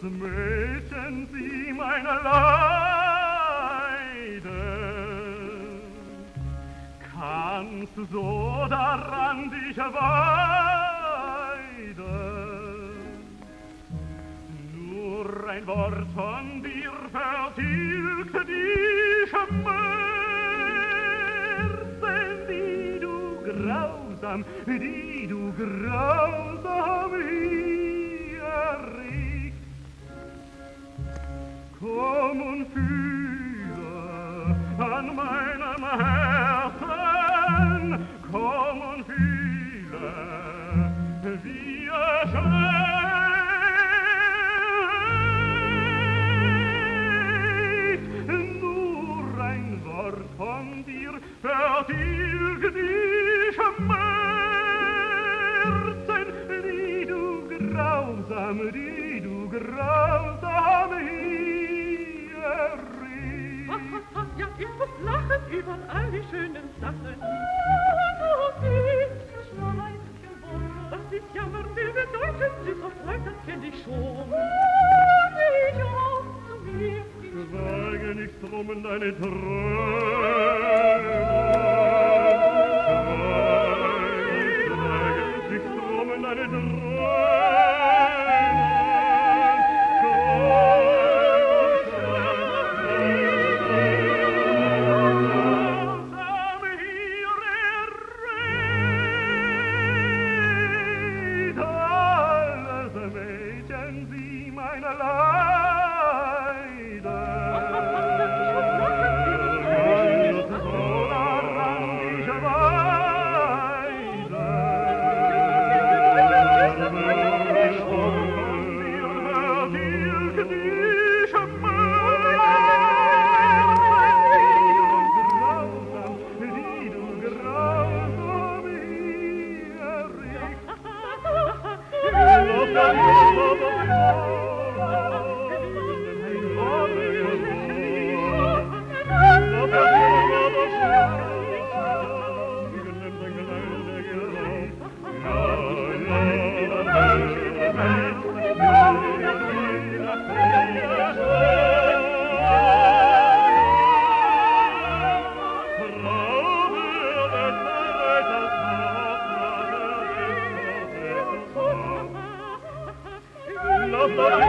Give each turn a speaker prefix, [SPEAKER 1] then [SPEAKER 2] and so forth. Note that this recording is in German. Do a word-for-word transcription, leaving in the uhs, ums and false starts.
[SPEAKER 1] Mädchen, sieh meine Leide. Kannst du so daran dich weiden? Nur ein Wort von dir vertilgt die Schmerzen, die du grausam, die du grausam erregt. Komm und fühle an meinem Herzen, komm und fühle, wie es schlägt. Nur ein Wort von dir vertilgt die Schmerzen, die du grausam, die du grausam erregt.
[SPEAKER 2] Ach, ach, ach, ja, ich muss lachen über all die schönen Sachen. Du bist Schwein geworden. Was ich jammer will bedeuten, sie verfreut, das kenn ich schon. Ich auch zu mir.
[SPEAKER 1] Schweige nicht drum in deine Träume. Schweige nicht drum in deine Träume.
[SPEAKER 2] Oh,